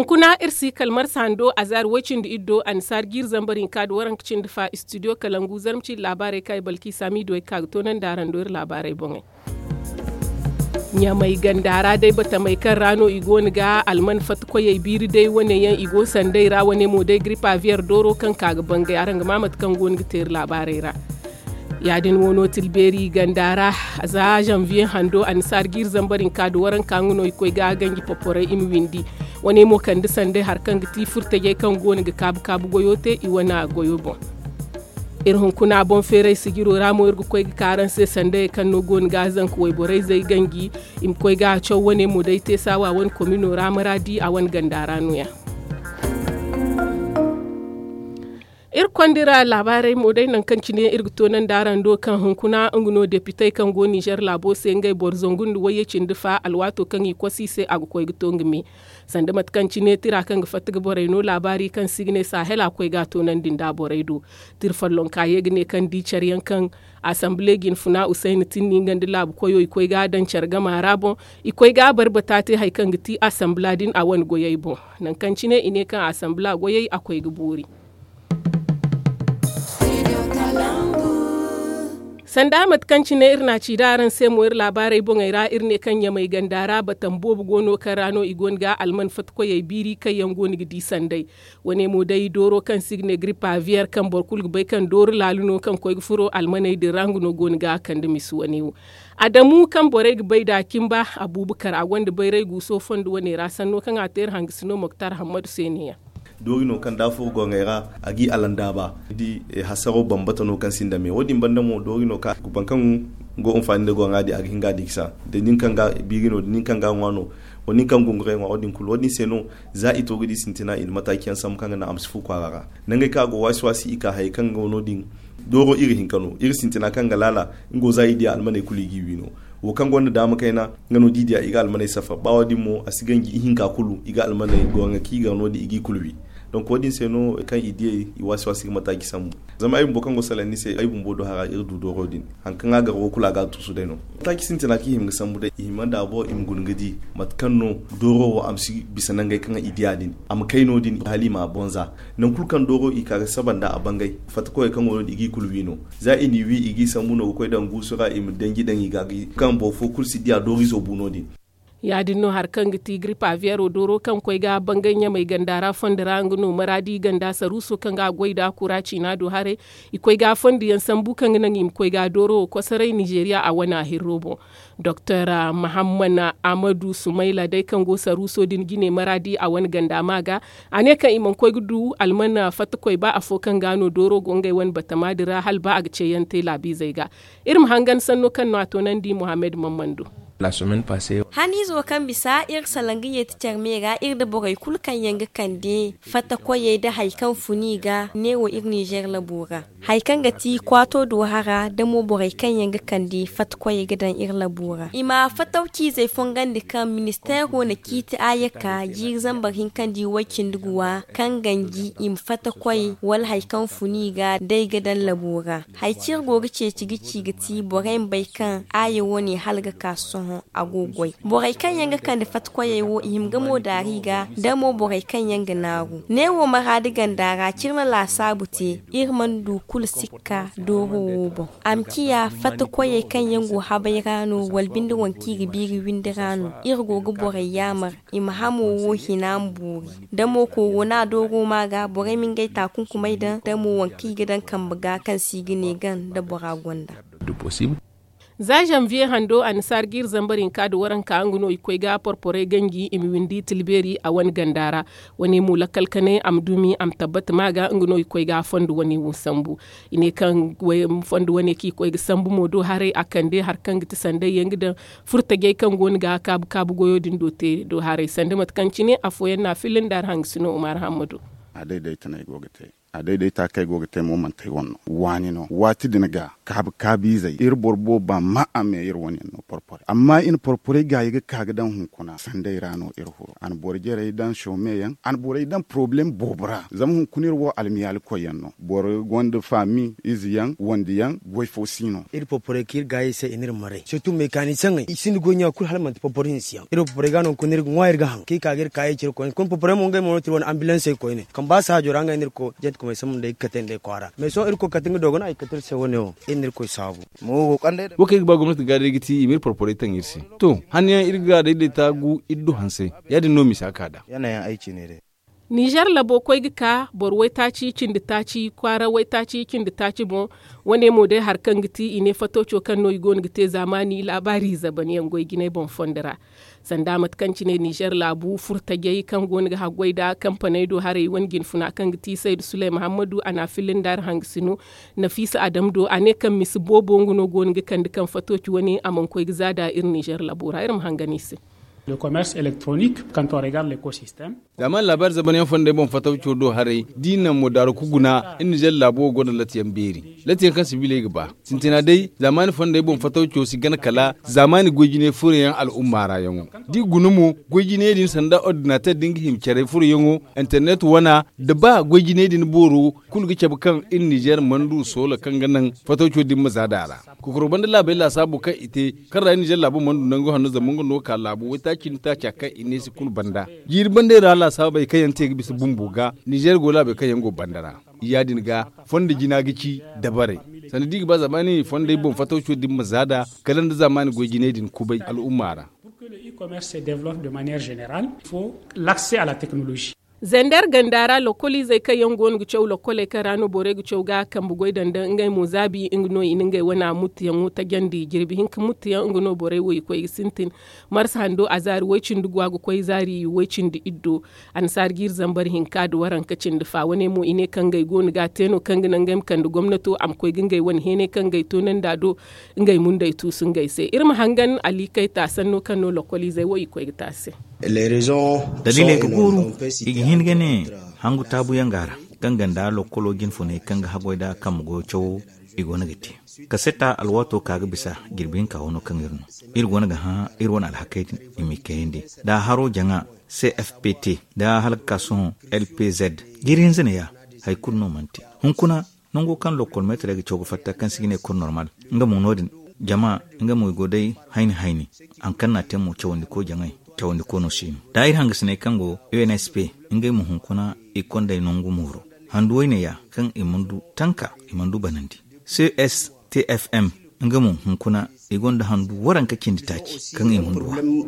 Hankuna irsi kalmar sando azar wacin da iddo ansar gir zambarin kadu waran kicin fa studio kalangu zarmci labarai kai balki sami doy ka tonan daran doyar labarai bonge. Nya mai gandara dai bata mai kan rano igo ni ga alman fat koyai biri dai wane yan igo sandai ra wane mo dai gripa vier doro kan kaga bangai aran ga mamat kan gon giter labarai ra. Yadin wono tilberi gandara za janvier hando ansar gir zambarin kadu waran kanguno ikoy ga gangi popore im windi wane mo kan disande har kan giti furta je kan goni ga kabu goyote i wana goyobo irhun kuna bon fere sigiro ramo irgu koy karan se sande kan no gon gazan ko way boray zai gangi im koy ga chow wane mo dai te sawa won komino ramaradi a wan gandara nuya kwandira labarai mo dai nan kanci ne irgito nan daran do kan hunkuna nguno deputai kan go Niger labo se ngai borzongundu waye cindifa alwato kan yi kosi se agu koy gito ngimi sanda mat kanci ne tira kan gafatiga borai no labari kan signe sahela koy gato nan dinda borai do tirfallon kaye gne kan di charyan kan assembly gin funa Usaini tinni ngandi lab koyo koy ga dan charga marabo ikoy ga barbatate hay kan giti assembly din awan goyay bo nan kanci ne ine kan assembly goyay akoy gburi sanda matkanci ne irna ci daran sai mu ir labarai bon ira irne kanya mai gandara batan bobu gono karano igon ga alman fatko yai biri kai yango ni gidi sandai wane mu dai doro kan signe gripa vier kan borkul bai kan doro laluno kan koy furo almanai de ranguno gon ga kan de misu wane adamu kan borai bai da kimba abubakar a wanda bai rai guso fondu wane rasanno kan ater hangisino moktar hamadu seniya dogino kan dafo gongera agi alanda ba di hasaro bambata no kan sinda me wodi banda mo dogino ka bankan go on fande go ngadi agi hinga diksa de ninkan ga bigino ninkan ga wano woni kan gongre wa odin kul wodi seno za ito gidi sintina il matakiyan sam kan na amsfu kwara nangai ka go waswasi ika hay kan go no din doro iri hinkano iri sintina kan ga lala ngo za idi almane kuligi wino wo kan gonda dama kaina ngano didiya iga almane safa bawadi mo asigangi hinka kulu iga almane go ngaki ga no di igi kulwi donc wodin seno kan idie i wasi mataki samu zama ay mbokan go salani se ay bumbodo hara irdu do rodin han kan ga go kula ga tusu deno taki sintina ki him samu de himanda bo im gungudi matkanno doro wa amsi bisananga kan idiya din am kaino din halima bonza nan kulkan doro i kaga sabanda a bangai fatko kan wono igi kulwino za ini wi igi samu no ko dan gusura im dangi dan igagi kan bo fo kulsi dia dori zo bunodin ya dinno har kan giti gripa viero doro kan koy ga banganya mai gandara fondira nguno maradi ganda saruso kan ga goida kuraci na do hare ikoy ga fondi yan sambu kan nan im koy ga doro ko sarai Nigeria a wana hirobo Dr. Muhammad Amadu Sumaila dai kan go saruso din gine maradi a wani ganda maga ane kan iman koy gudu almana fatkoy ba afo kan gano doro gongai wan batamadira hal ba a ce yan tela bi zaiga irin hangan sanno kan nato nan di Muhammad Mamando la semaine passée hani zo kan bisa ir salangiye ticar mega ir da bogai kulkan yanga kande fata koye da haikan funiga ne wo ir Niger labura haikan gati kwato do hara da mo bogai kan yanga kande fata koye gidan ir labura ima fatauki zai fongan da kan ministero na kiti ayaka jir zambarin kan di wakin duguwa kan gangi im fata koye wal haikan funiga dai gidan labura haicir gogi ce cigi gati bogai bai kan aye woni halga kaso agogoi borai kan yanga kan da fatkoye wo himgamo da riga da mo borai kan yanga naru ne wo maradigan dara cirma la sabute irman du kul sikka do robo amkiya fatkoye kan yango habayrano walbindi wanki ribiri windirano irgogo borai yamar imhamo wo hinamburi da mo ko wona do roma ga borai min gaita kunkumai da mo wanki gidan kan buga kan sigine gan da boragonda du possible za janvier hando an sargir zambarin kadu waran ka anguno ikoy ga porpore gangi imi windi tilberi a wani gandara wani mu lakalkane amdumi am tabbat maga anguno ikoy ga fondu wani musambu ine kan fondu wani ki koy sambu modo hare akande har kan gita sande yengida furta gay kan goni ga kabu goyo din dote do hare sande mat kancine afoyen na filin dar hangsino Umar Hamadu a daidaita kai gogate mo man tai wonno wani no wati dinaga kabi zai ir borbo ba ma ame ir woni no porpor amma in porpore ga yiga kaga dan hunkuna sandai rano irhuro an borjere dan shomeyan an bore dan problem bobra zam hunkunir wo almiyal koyanno bor gonde fami iziyan wondiyan goifosino ir porpore kir ga yise inir mare surtout mécanicien isin gonya kul halman porpore siyan ir porpore ga non kunir ngwair ga han ki kagir kai cir ko kon porpore mo ngai mo tir ambulance ko ne kan ba sa joranga inir ko jet ko sam dai katen dai kwara mais so ir ko katin dogon ay katir se wono inir ko sabu mo kande woke ba gwamnati ga rigiti imir porpore tan irsi to hanya irga da ta gu iddu hanse yadi no misaka da yanayin aiki ne dai Niger labo koi gika bor wai taci kin da taci kwara wai taci kin da taci bon wane mo dai harkan giti ine fato cokan no igon gite zamani labari zabani yan goi gine bon fondara sanda matkanci ne Niger labu furta gai kan gon ga hagwai da kamfanai do hare wangin funa kan giti Said Sulai Muhammadu ana filin dar hangsinu Nafisa Adam do ane kan mis bobo ngono gon ga kan dukan fato ci wani amon koi gizada irin Niger labura irin hangani se Le commerce électronique, quand on regarde l'écosystème. Zaman labar zabanin fonde bon fataw chodo hare dinan mo daru kuguna in jel labo godo latiyan beri latiyan kan sibile gaba sintina dai zaman fonde bon fataw cho si gana kala zaman gojine furiyan al'umma rayango di gunumu gojine din sanda ordinateur dingi himcere furiyango internet wana da ba gojine din boro kulgi kan in Niger mandu sola kan ganan fataw cho din mazadara kukuru banda labai la sabu kai ite karra Niger labo mandu nango hanu zamungo no ka labo wata kinta chaka inesi kul banda yir bande rala sabai kayan te bisu bumbuga Niger gola be kayan go bandara iyadin ga fonde jina gici dabare sanadi ba zamani fonde bon fataucho dim mazada kalan da zamani go jine din kubai al'ummara. Pour que le e-commerce se développe de manière générale, il faut l'accès à la technologie. Zender gandara lokoli zai kai yangon guceu lokole karano bore guceu ga kan bugoi dandan ngai mozabi ingno iningai wana mutiyan wuta gandi girbi hinka mutiyan ingno bore woi koi sintin mars hando azar wecin dugwa gu koi zari wecin di iddo ansar gir zambar hinka do waran kacin da fa wane mo ine kan gai gonu ga teno kan ginan gam kan du gwamnato am koi gingai wani hene kan gai to nan dado ngai mun dai tu sun gai sai irma hangan ali kai ta sanno kan no lokoli zai woi koi ta sai dalilin ka guru igi hingane hangu tabu yangara ganganda lokolo gin fune kanga hagoida kamgo chow igona giti kaseta alwato kaga bisa girbin ka wono kangirno irgona ga ha irwana alhakai imikendi da haro janga CFPT da halka son LPZ girin zane ya haikunno manti hunkuna nongo kan lokol metre ga chogo fatta kan sigine kon normal nga mo nodin jama nga mo godai haini an kanna temo chawndi ko jangai tawndi kono sino dair hangisne kango UNSP ingay mu hunkuna ikonda inongu muro handu wayne ya kan imandu tanka imandu banandi CSTFM ngamu hunkuna igonda handu waranka kindi taci kan imandu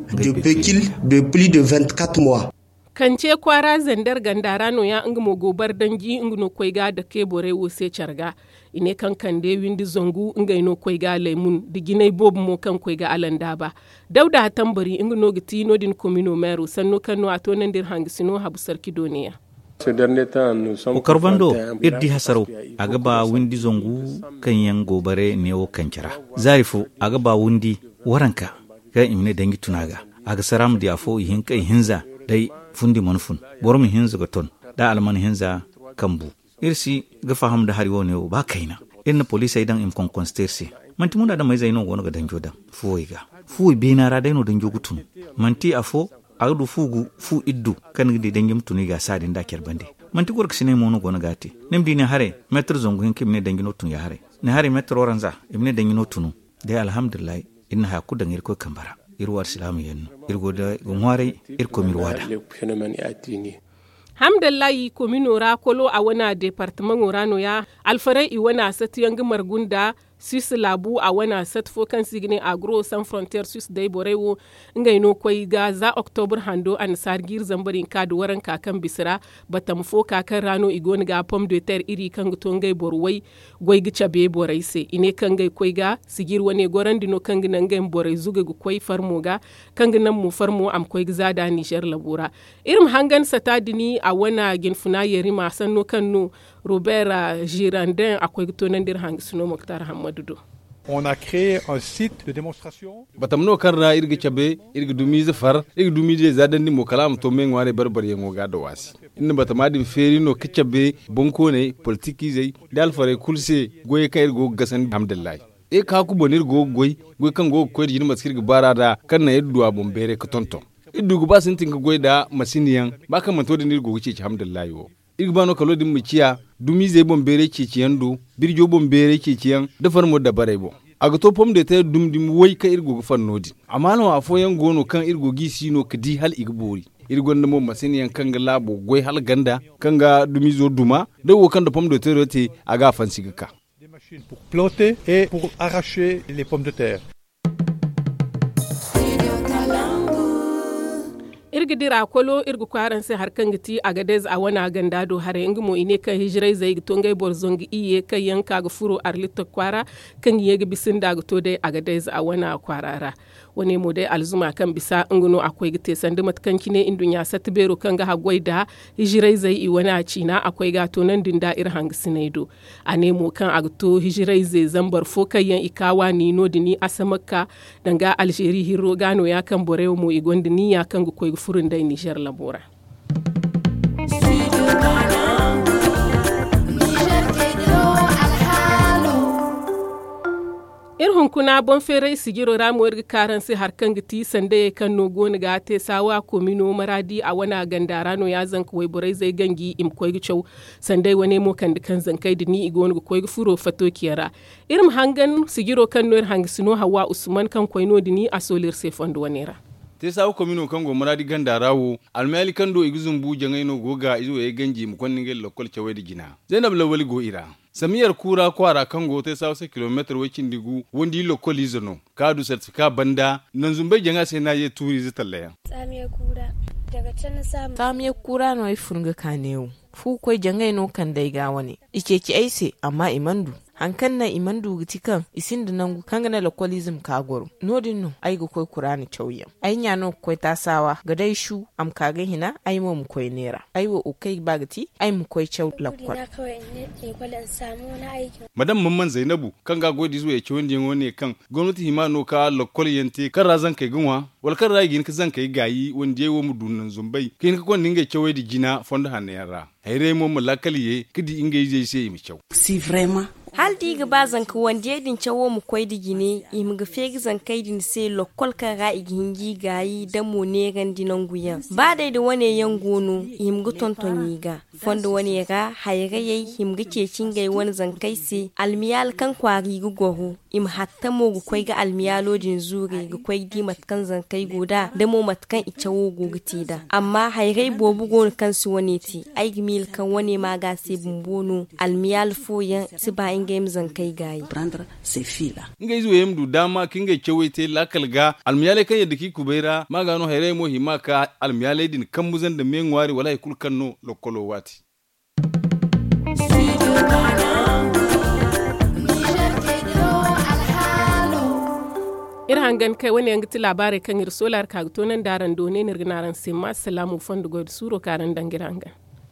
de plus de 24 mois kance kwara zandar gandarano ya ngmo gobar dangi ngno koiga da ke bore wose charga ine kan kande windi zongu ngaino koiga lemun diginai bob mo kan koiga alanda ba dauda tambari ngno giti no din komino meru sanno kanno atonen dir hangisino habu sarki doniya o karbando irdi hasaro agaba windi zongu kan yan gobare ne o kancara zarifu agaba windi waranka ga imne dangi tunaga aga saram di afo hinka hinza dai fundi manfun bormi hinza gaton da alman hinza kambu irsi ga faham da hari woni ba kaina inna police idan im kon conspiracy manti munda da mai zaino gono ga danjo da fuoiga fuoi bina ra daino danjo gutun manti afo agdu fugu fu iddu kan gidi dangim tuni ga sadin da kerbande manti gork sine mono gono gati nemdi ne hare metro zongu hinkim ne dangino tun ya hare ne hare metro oranza ibne dangino tunu de alhamdulillah inna ha ku dangir ko kambara irwar islamu yenno irgoda gumware irko mirwada hamdallahi komino ra kolo a wana departement orano ya alfarai i wana satiyang margunda Suisse labu a wana satfo kan sigine agro sans frontières Suisse dai borewo ngai no koi ga za October hando an sargir zambarin ka da waran kakan bisira batam fo kakan rano igon ga pomme de terre iri kan to ngai borwai goi gicha be borai se ine kan ngai koi ga sigir wane goran dino kan ginan ngai borai zuga gu koi farmo ga kan ginan mu farmo am koi za da Niger labura irim hangan satadini a wana gin funa yeri ma sanno kanno Robert Girandin akwai tonan dir hangisno Moktar Hamadudo. On a créé un site de démonstration. Batamno karra irgi chabe irgi dumize far irgi dumize zadandi mo kalam to men ware barbar yengo gado wasi inna batamadi feri no kichabe bonko ne politiki zai dal fare kulse goye kayir go gasan hamdallah ka ku bonir go goy kan go ko di maskir gbara da kan na yeddu abun bere ka tonto iddu go basin tinga goy da masiniyan ba kan manto da nirgo ci alhamdulillah yo igbano kalo dim miciya dumi ze bon bere ci yando birjo bon bere ci yan da farmo da bare bo aga to pom de te dum dim woy ka irgo go fannodi amma no afo yan gono kan irgo gi sino kadi hal igbori irgon da mo masiniyan kanga labo goy hal ganda kanga dumi zo duma da wo kan da pom de te rote aga fansi ka des machines pour ploter et pour arracher les pommes de terre. irgi dira kolo irgi kwaran sai harkan giti a gadez a wana ganda do hare ingi mo ine kan hijirai zai to ngai borzongi iye kan yanka ga furo arlita kwara kan yegi bisin da to dai a gadez a wana kwarara wani mo dai alzuma kan bisa inguno akwai gite sandu matkan kine indunya satbero kan ga hagwai da hijirai zai i wana cina akwai ga to nan dinda ir hang sinaido ane mo kan agto hijirai zai zambar fo kan yan ikawa ni no dini asamaka danga algeri hiro gano ya kan borewo mo igondi ni ya kan go furin dai Niger labora. irhun kuna bon fere sigiro ramuwar karan sai harkan giti sande kan no goni ga te sawa komino maradi a wana gandarano ya zanka wai burai zai gangi im koy gichau sande wane mo kan dikan zankai dini igoni koy furo fato kiyara irim hangan sigiro kan no hangisino hawa usman kan koyno dini a solir se fondo wanera te sawo komino kango maradi gandarawo almali kando iguzum bu jangaino goga izo e ganji mu konninge lokol cewedi gina zainab lawali go ira samiyar kura kwara kango te sawo se kilometer wakin digu wondi lokol izono kadu certificate banda nan zumbe janga sai na ye turi zitallaya samiyar kura daga can samu samiyar kura no ifurga kanewu fu koy jangaino kan dai ga wani ikeki aise amma imandu hankan na imandu gitikan isin da nangu kangana localism kagoro nodin no ai go koy kurani chawya ai nya no koy tasawa ga dai shu am kaga hina ai mo mu koy nera ai wo ukai bagati ai mu koy chaw lakwal na kawai ne kwalan samu na aiki madam mamman zainabu kan ga godi zuwa ce wanda wone kan gwamnati himano ka lokol yente kan razan kai gunwa wal kan ragin ka zan kai gayi wanda yewo mu dunnan zumbai kin ka kon ninga cewe di jina fonda hanera hayre mo mulakaliye kidi inga je sai mi chaw si vraiment hal diga bazan ka wanda din cawo mu koy digine im ga fegi zan kai din sai lokol ka ga igingi gayi da mo ne gan dinan guyan ba dai da wane yan gono im ga tontoni ga fondo wane ga hayga yayi im ga cecin gai wani zan kai sai almiyal kan kwari gu gohu im hatta mo gu koy ga almiyalo din zure ga koy di matkan zan kai goda da mo matkan icawo gogiti da amma haygai bobu gon kan su wane ti ai gimil kan wane ma ga sai bumbono almiyal foyan si ba game zan kai gayi prendre ces filles là ngai zuwa yamdu dama kinga chewete lakal ga almiyale kan yadda ki kubaira magano hayre mo himaka almiyale din kan muzan da menwari wallahi kul kanno lokolo wati hangan kai wani yangi labarai kan ir solar ka tonan daran done nirginaran simma salamu fondu god suro karan dangiranga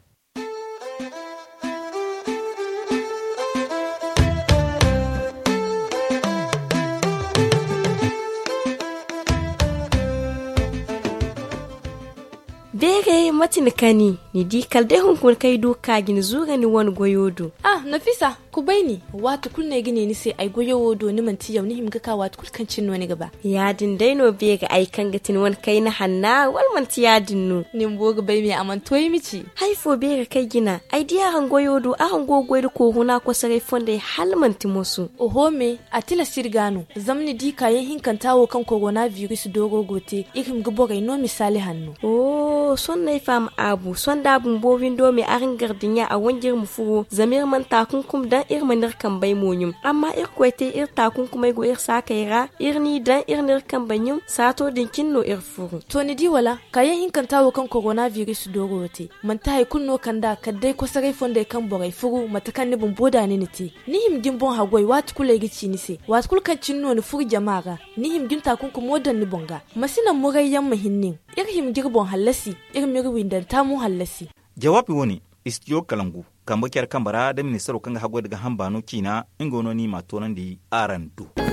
Bere matinikani ni di kalde hunkun kai doka gin zuga ni wani goyodo. Nafisa ku baini watu kulne gine ni sai ai goyodo ni manti yau ni himga ka watu kulkan cinno ni gaba. Ya din daino bega ai kan gatin wani kai na hanna wal manti ya dinnu. Nin boga bai mi aman toyi mici. Haifo bega kai gina ai diya han goyodo a han gogoydo ko huna ko sare fonde hal manti musu. Oho me atila sirgano zamni di kayan hinkan tawo kan coronavirus dogo gote ikim ga boga no misali hannu. Son na fam abu son da bun bobin do me arin gardinya a wangir mu furo zamir man takunkum dan ir manir kan bai monyum amma ir kwete ir takunkum ai go ir sakaira ir ni dan ir nir kan banyum sato dinkin no ir furo to ni di wala kayan hinkan tawo kan coronavirus dogo wote man ta hay kunno kan da kadai ko sarai fonde kan bogai furo matakan ni bun boda ni niti ni him gin bon hagoi wat kule gici ni se wat kul kan cinno ni furu jama'a ni him gin takunkum modan ni bonga masina mugayyan mahinnin ir him girbon halasi irin miri windan tamu hallasi. Jawabi woni istiyo kalangu kan bakiyar kambara da ministaro kan hagwa daga hambano kina ingononi matonan di arandu.